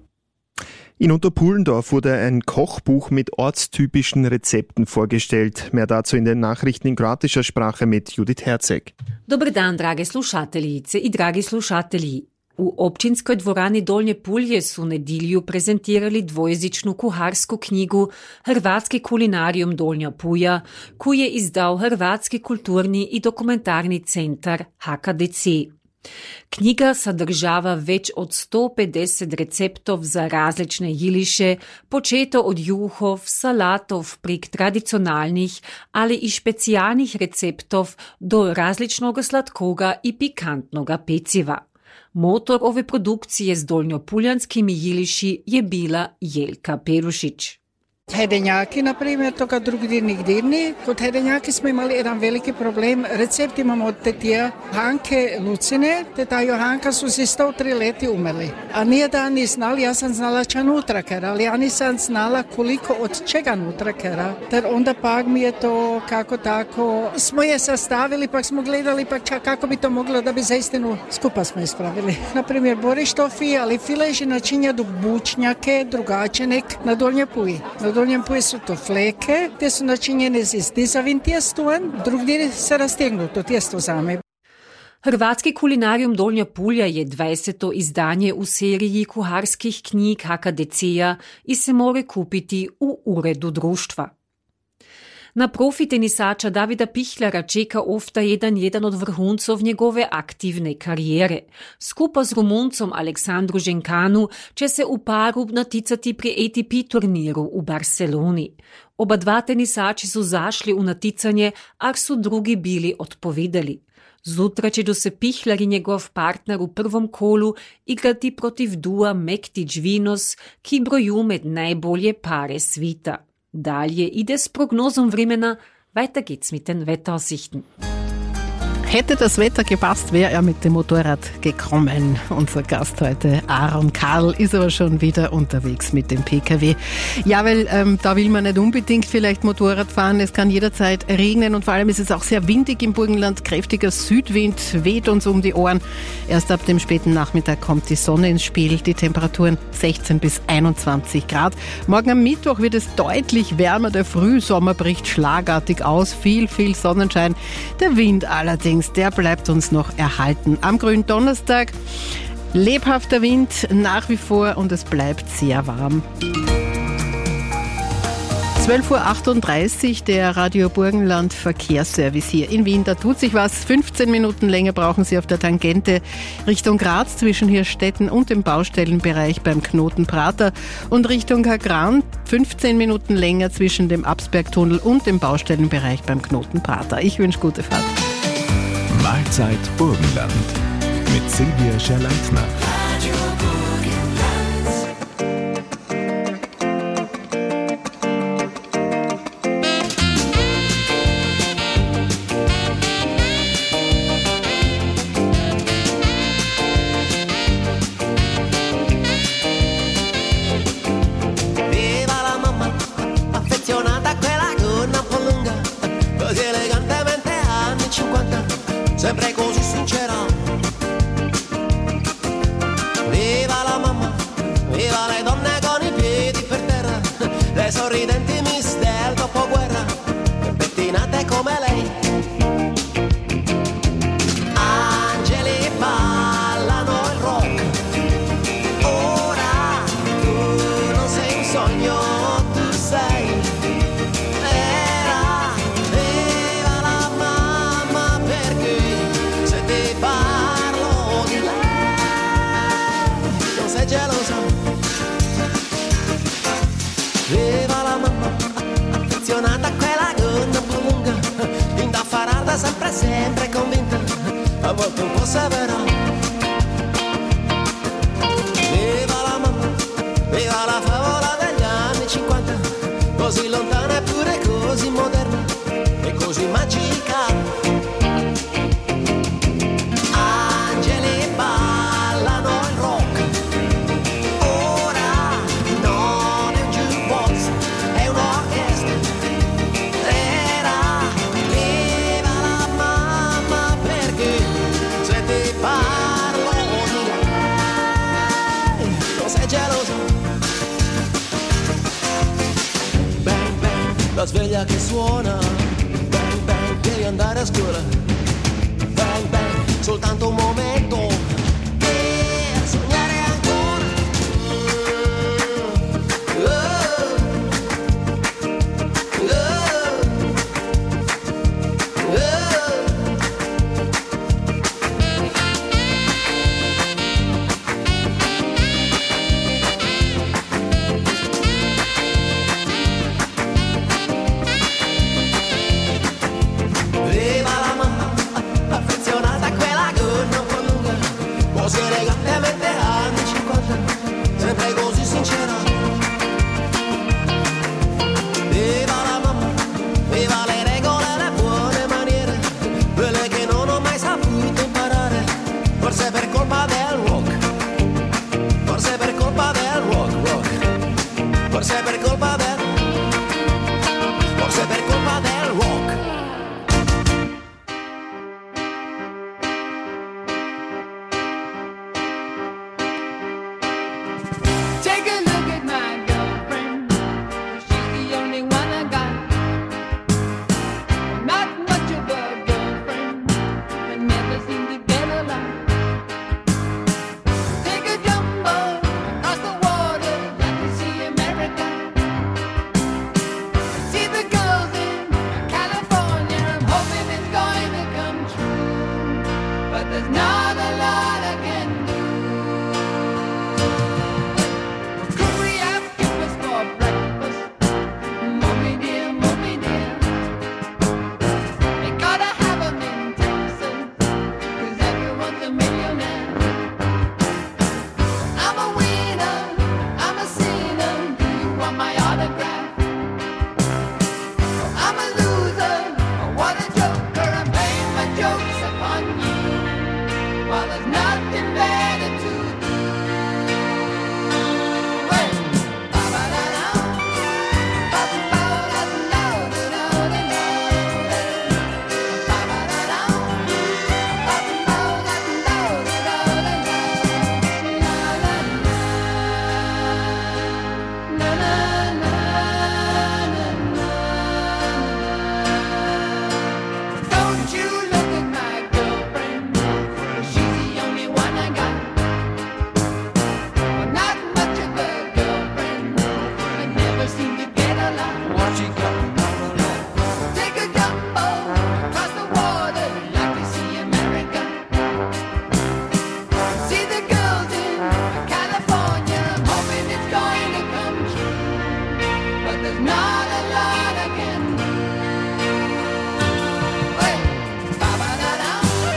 In Unterpullendorf wurde ein Kochbuch mit ortstypischen Rezepten vorgestellt. Mehr dazu in den Nachrichten in kroatischer Sprache mit Judith Herzeg. Dobar dan, drage slušateljice i dragi slušatelji. U općinskoj dvorani Dolnje Pulje su nedjelju prezentirali dvojezičnu kuharsku knjigu Hrvatski kulinarijum Dolnja Puja, koju je izdao Hrvatski kulturni i dokumentarni centar H K D C. Knjiga sadržava več od sto pedeset receptov za različne jiliše, početo od juhov, salatov prek tradicionalnih, ali i specijalnih receptov do različnoga slatkoga i pikantnoga peciva. Motor ove produkcije s dolnjopuljanskimi jiliši je bila Jelka Perušić. Hedenjaki, na primjer, toga drugdje nigdje ni. Kod hedenjaki smo imali jedan veliki problem. Recept imamo od tetija Hanke Lucine, teta Johanka su si sto tri leti umrli. A nije da ni znali, ja sam znala ča nutra kera, ali ja nisam znala koliko od čega nutra kera. Ter onda pak mi je to kako tako, smo je sastavili, pak smo gledali pak ča, kako bi to moglo da bi zaistinu skupa smo ispravili. Na primjer, borištofi, ali fileži načinja do bučnjake, drugačenek na Dolnje Puji. Na Dolnjem Puju su to fleke, te su načinjene z dizavim tijestujem, drugdje se rastegnuto tijesto zame. Hrvatski kulinarijum Dolnja Pulja je dvajseto izdanje u seriji kuharskih knjig H K D C-a i se more kupiti u uredu društva. Na profi tenisača Davida Pichljara čeka ofta jedan jedan od vrhuncov njegove aktivne karijere. Skupa z Rumuncom Aleksandru Ženkanu će se u paru naticati pri A T P turniru u Barceloni. Oba dva tenisači su zašli u naticanje, a su drugi bili odpovedali. Zutra će do se Pichler i njegov partner u prvom kolu igrati protiv dua Mektić-Vinos, ki broju med najbolje pare svita. Dalje ide s Prognosen vremena, weiter geht's mit den Wetteraussichten. Hätte das Wetter gepasst, wäre er mit dem Motorrad gekommen. Unser Gast heute, Aaron Karl, ist aber schon wieder unterwegs mit dem P K W. Ja, weil ähm, da will man nicht unbedingt vielleicht Motorrad fahren. Es kann jederzeit regnen und vor allem ist es auch sehr windig im Burgenland. Kräftiger Südwind weht uns um die Ohren. Erst ab dem späten Nachmittag kommt die Sonne ins Spiel. Die Temperaturen sechzehn bis einundzwanzig Grad. Morgen am Mittwoch wird es deutlich wärmer. Der Frühsommer bricht schlagartig aus. Viel, viel Sonnenschein. Der Wind allerdings, der bleibt uns noch erhalten. Am grünen Donnerstag lebhafter Wind nach wie vor und es bleibt sehr warm. zwölf Uhr achtunddreißig, der Radio Burgenland Verkehrsservice hier in Wien. Da tut sich was. fünfzehn Minuten länger brauchen Sie auf der Tangente Richtung Graz zwischen Hirstetten und dem Baustellenbereich beim Knoten Prater und Richtung Kagran fünfzehn Minuten länger zwischen dem Absbergtunnel und dem Baustellenbereich beim Knoten Prater. Ich wünsche gute Fahrt. Mahlzeit Burgenland mit Silvia Scherleitner. Sempre così sincera. Viva la mamma, viva le donne con i piedi per terra, le sorridenti miss del dopoguerra, pettinate come lei. saprà. Viva la mamma, viva la favola degli anni cinquanta, così lontana eppure così moderna e così magica. Angeli ballano il rock, ora non è un jukebox, è un'orchestra. Era viva la mamma, perché se ti parlo di lei non sei geloso. Bang bang, la sveglia che suona, bang bang, devi andare a scuola. Bang bang, soltanto un momento per sognare ancora. Oh, oh, oh. Viva la mamma, affezionata a quella gonna un po' lunga, così elegantemente anni cinquanta, sempre così sincera. Viva la mamma, viva le regole e le buone maniere, quelle che non ho mai saputo imparare, forse per colpa del rock, forse per colpa del rock, rock, forse per colpa del, forse per colpa del rock. Take a look at my girlfriend. She's the only one I got. Not much of a girlfriend, but never seem to get along. Take a jumbo across the water, like to see America. See the girls in California. I'm hoping it's going to come true, but there's not a lot I can do. Could we have breakfast for breakfast? Mommy dear, mommy dear. We gotta have 'em in Texas, 'cause everyone's a millionaire. I'm a winner, I'm a sinner. Do you want my autograph? I'm a loser, what a joker. I'm playing my jokes upon you, while there's nothing better to do. Hey! Ba-ba-da-da, ba-ba-da-da-da-da-da-da-da. Ba-ba-da-da, ba-ba-da-da-da-da-da-da. Na na na na na. Don't you look at my girlfriend, she's the only one I got. Not much of a girlfriend, but never seem to get along. What you got? Take a jumbo across the water, like to see America. See the girls in California. I'm hoping it's going to come true, but there's not a lot I can do. Hey! Ba-ba-da-da,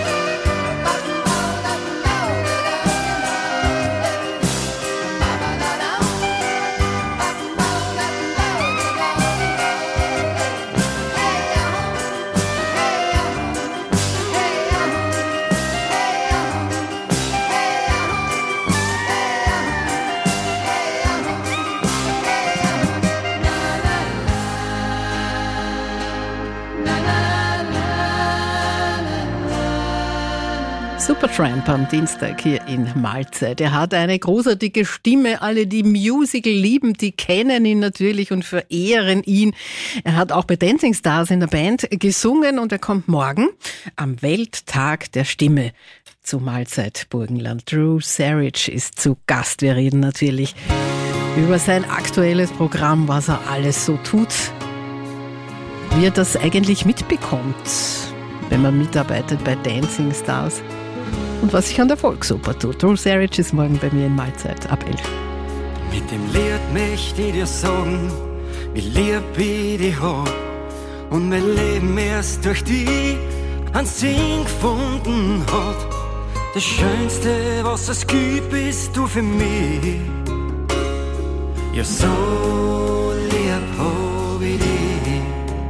Supertramp am Dienstag hier in Mahlzeit. Er hat eine großartige Stimme. Alle, die Musical lieben, die kennen ihn natürlich und verehren ihn. Er hat auch bei Dancing Stars in der Band gesungen und er kommt morgen am Welttag der Stimme zu Mahlzeit Burgenland. Drew Sarich ist zu Gast. Wir reden natürlich über sein aktuelles Programm, was er alles so tut, wie er das eigentlich mitbekommt, wenn man mitarbeitet bei Dancing Stars und was sich an der Volksoper tut. Drew Sarich ist morgen bei mir in Mahlzeit ab elf. Mit dem Lied möchte ich dir sagen, wie lieb ich dich hab und mein Leben erst durch dich einen Sinn gefunden hat. Das Schönste, was es gibt, bist du für mich. Ja, so lieb hab ich dich.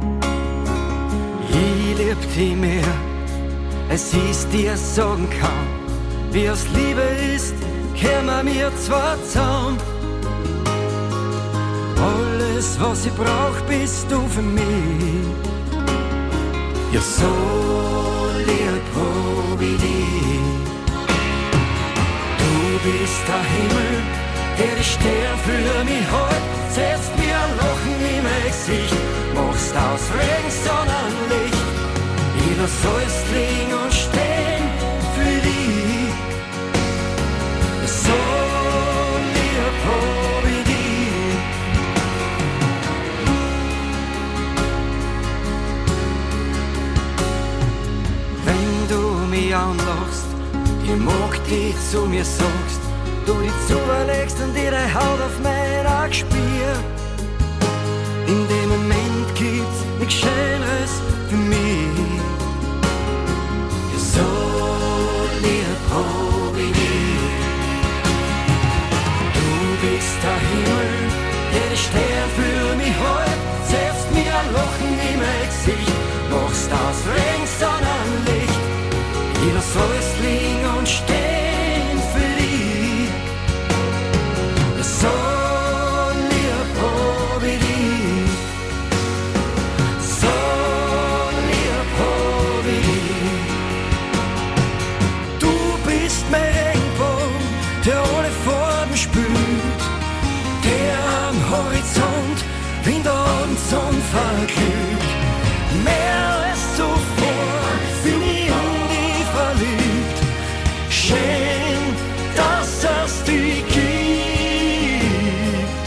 Ich lieb dich mehr, als ich's dir sagen kann. Wie es Liebe ist, kämen wir zwar zusammen. Alles, was ich brauch, bist du für mich. Ja, so lieb hab ich dich. Du bist der Himmel, der die Sterne für mich hält. Setzt mir ein Lachen in mein Gesicht, machst aus Regen Sonnenlicht. Ich lass alles liegen und stehen für dich. So lieb hab ich dich. Wenn du mich anlachst, ich mag dich zu mir sagst, du dich zulegst und ihre Haut auf mein Auge spür. In dem Moment gibt's nichts Schöneres für mich. Ja, so lieb hab ich dich. Du bist der Himmel, der die Sterne für mich hält. Setzt mir ein Lachen in mein Gesicht, machst aus Regen Sonnenlicht. Ich lass alles liegen und stehen für dich. Ja, so lieb hab ich dich. So lieb hab ich dich. Du bist mein Regenbogen, der alle Farben spült, der am Horizont wie in der Abendsonne verglüht. Mehr als zuvor bin ich in dich verliebt. Schön, dass es dich gibt.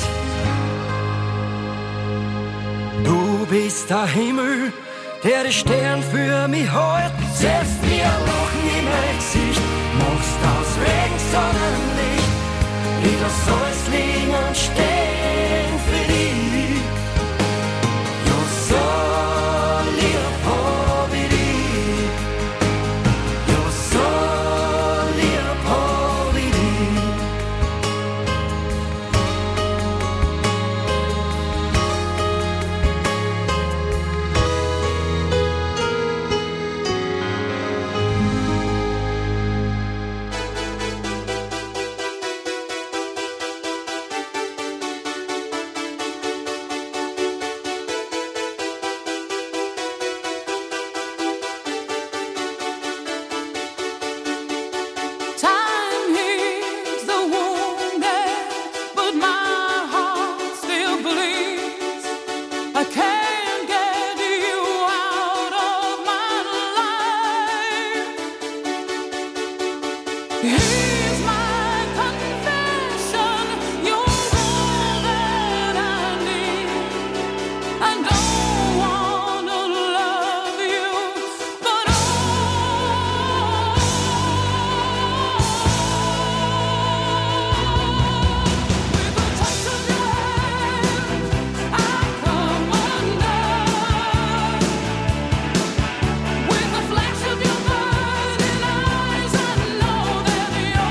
Du bist der Himmel, der die Sterne für mich hält. Setzt mir ein Lachen in mein Gesicht, machst aus Regen Sonnenlicht. Ich lass alles liegen und stehen für dich. Ja, so lieb hab ich dich. Ja, so lieb hab ich dich. Time heals the wounded, but my heart still bleeds. I can't get you out of my life. Here's my confession, you're all that I need. I don't wanna love you, but with the flash of your burning eyes, I know that you're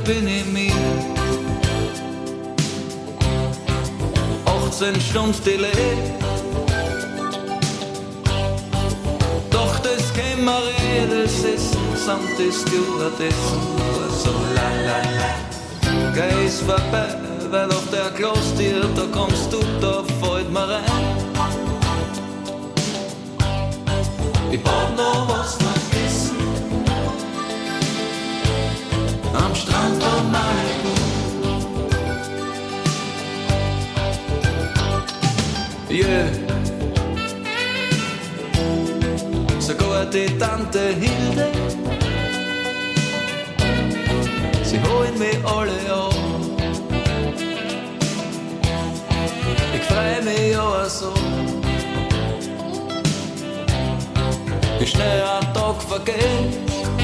bin ich mir. achtzehn Stunden Delay. Doch das kann man reden, das ist samt des Stewardessen nur so la la la. Geh ist vorbei, weil auf der Kloster, da kommst du, da fällt mir rein. Ich hab noch was vergessen am Strand von Malibu. Yeah. Sogar die Tante Hilde, sie holen mich alle an. Ich freu mich ja so, wie schnell ein Tag vergeht.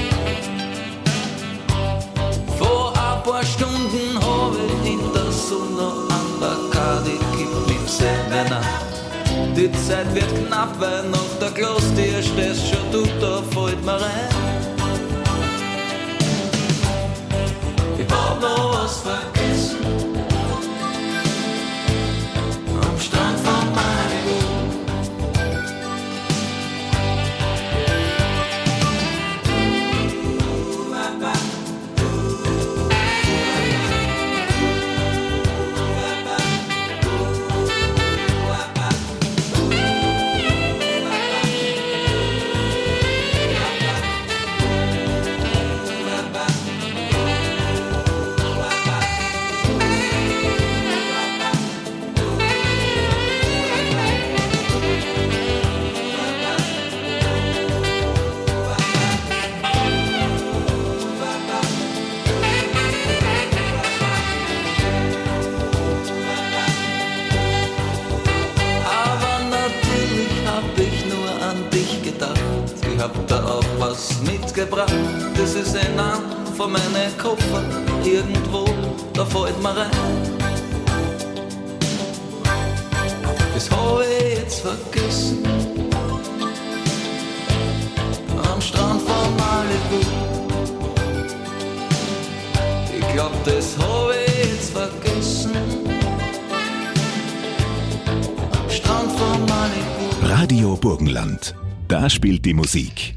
Vor ein paar Stunden habe ich in der Sonne an Bacardi gekippt mit Sevena. Die Zeit wird knapp, weil nach der Kloster stehst schon du, da fällt mir rein. Ich hab noch was vergessen am Strand von Malibu. Hab da auch was mitgebracht, das ist ein Name von meinen Koffer, irgendwo, da fällt mir rein. Das hab ich jetzt vergessen am Strand von Malibu. Ich glaub, das hab ich jetzt vergessen am Strand von Malibu. Radio Burgenland. Da spielt die Musik.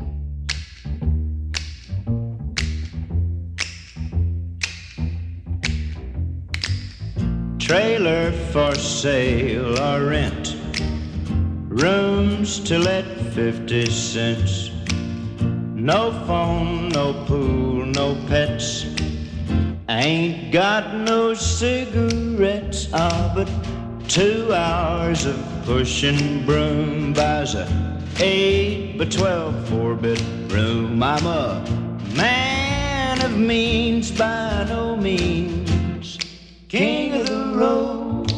Trailer for sale or rent, rooms to let fifty cents. No phone, no pool, no pets. Ain't got no cigarettes, ah, but two hours of pushing broom buys a eight by twelve four-bit room. I'm a man of means by no means, king of the road.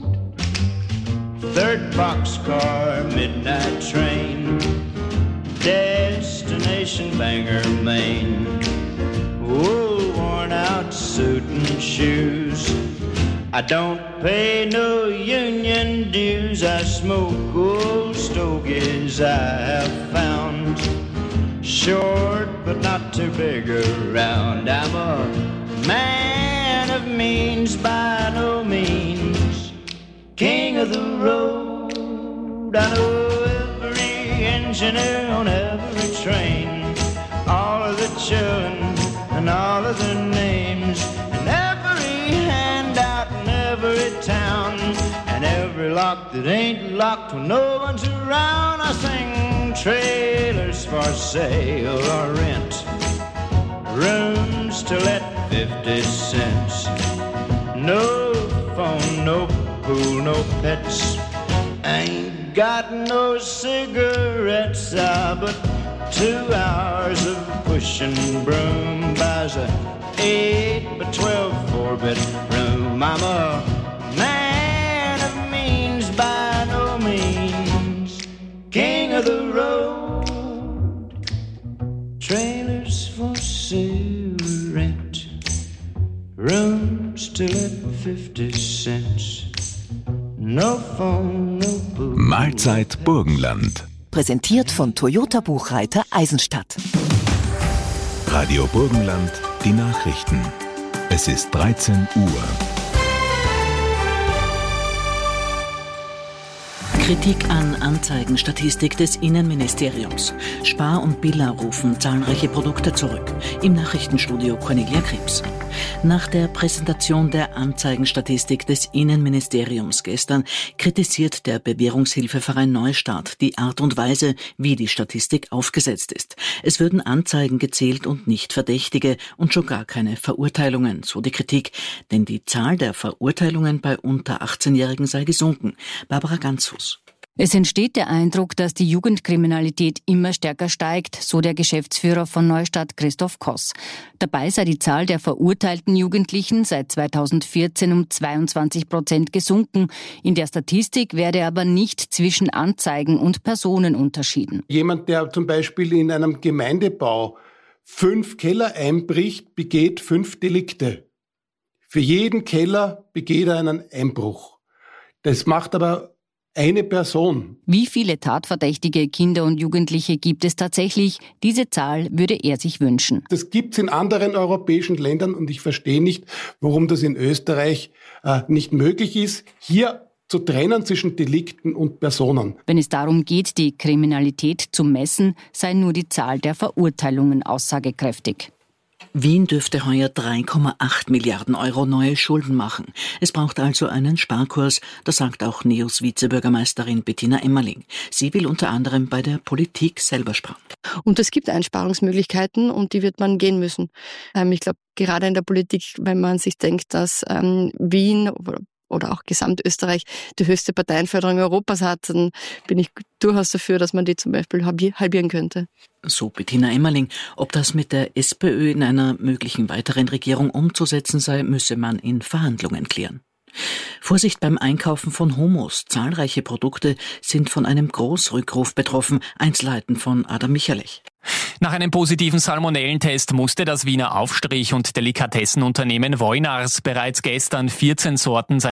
Third boxcar, midnight train, destination Bangor, Maine. Wool worn out suit and shoes, I don't pay no union dues. I smoke old stogies I have found, short but not too big around. I'm a man of means by no means, king of the road. I know every engineer on every train, all of the children and all of their names, and every handout in every town, and every lock that ain't locked when no one's around. I sing trailers for sale or rent, rooms to let fifty cents. No phone, no pool, no pets. Ain't got no cigarettes, ah, but two hours of pushing broom buys a eight by twelve four-bit room. I'm a man of means by no means, king of the road. Trailers for sale or rent, rooms to let fifty cents. No phone, no pool. Mahlzeit Burgenland. Präsentiert von Toyota Buchreiter Eisenstadt. Radio Burgenland, die Nachrichten. Es ist dreizehn Uhr. Kritik an Anzeigenstatistik des Innenministeriums. Spar und Billa rufen zahlreiche Produkte zurück. Im Nachrichtenstudio Cornelia Krebs. Nach der Präsentation der Anzeigenstatistik des Innenministeriums gestern kritisiert der Bewährungshilfeverein Neustart die Art und Weise, wie die Statistik aufgesetzt ist. Es würden Anzeigen gezählt und nicht Verdächtige und schon gar keine Verurteilungen, so die Kritik. Denn die Zahl der Verurteilungen bei unter achtzehnjährigen sei gesunken. Barbara Ganzfuß. Es entsteht der Eindruck, dass die Jugendkriminalität immer stärker steigt, so der Geschäftsführer von Neustart Christoph Koss. Dabei sei die Zahl der verurteilten Jugendlichen seit zweitausendvierzehn um zweiundzwanzig Prozent gesunken. In der Statistik werde aber nicht zwischen Anzeigen und Personen unterschieden. Jemand, der zum Beispiel in einem Gemeindebau fünf Keller einbricht, begeht fünf Delikte. Für jeden Keller begeht er einen Einbruch. Das macht aber eine Person. Wie viele tatverdächtige Kinder und Jugendliche gibt es tatsächlich? Diese Zahl würde er sich wünschen. Das gibt's in anderen europäischen Ländern und ich verstehe nicht, warum das in Österreich äh, nicht möglich ist, hier zu trennen zwischen Delikten und Personen. Wenn es darum geht, die Kriminalität zu messen, sei nur die Zahl der Verurteilungen aussagekräftig. Wien dürfte heuer drei Komma acht Milliarden Euro neue Schulden machen. Es braucht also einen Sparkurs, das sagt auch Neos Vizebürgermeisterin Bettina Emmerling. Sie will unter anderem bei der Politik selber sparen. Und es gibt Einsparungsmöglichkeiten und die wird man gehen müssen. Ähm, ich glaube, gerade in der Politik, wenn man sich denkt, dass ähm, Wien oder auch Gesamtösterreich die höchste Parteienförderung Europas hat, dann bin ich durchaus dafür, dass man die zum Beispiel halbieren könnte. So Bettina Emmerling. Ob das mit der SPÖ in einer möglichen weiteren Regierung umzusetzen sei, müsse man in Verhandlungen klären. Vorsicht beim Einkaufen von Hummus. Zahlreiche Produkte sind von einem Großrückruf betroffen. Einzelheiten von Adam Michalech. Nach einem positiven Salmonellentest musste das Wiener Aufstrich- und Delikatessenunternehmen Voinars bereits gestern vierzehn Sorten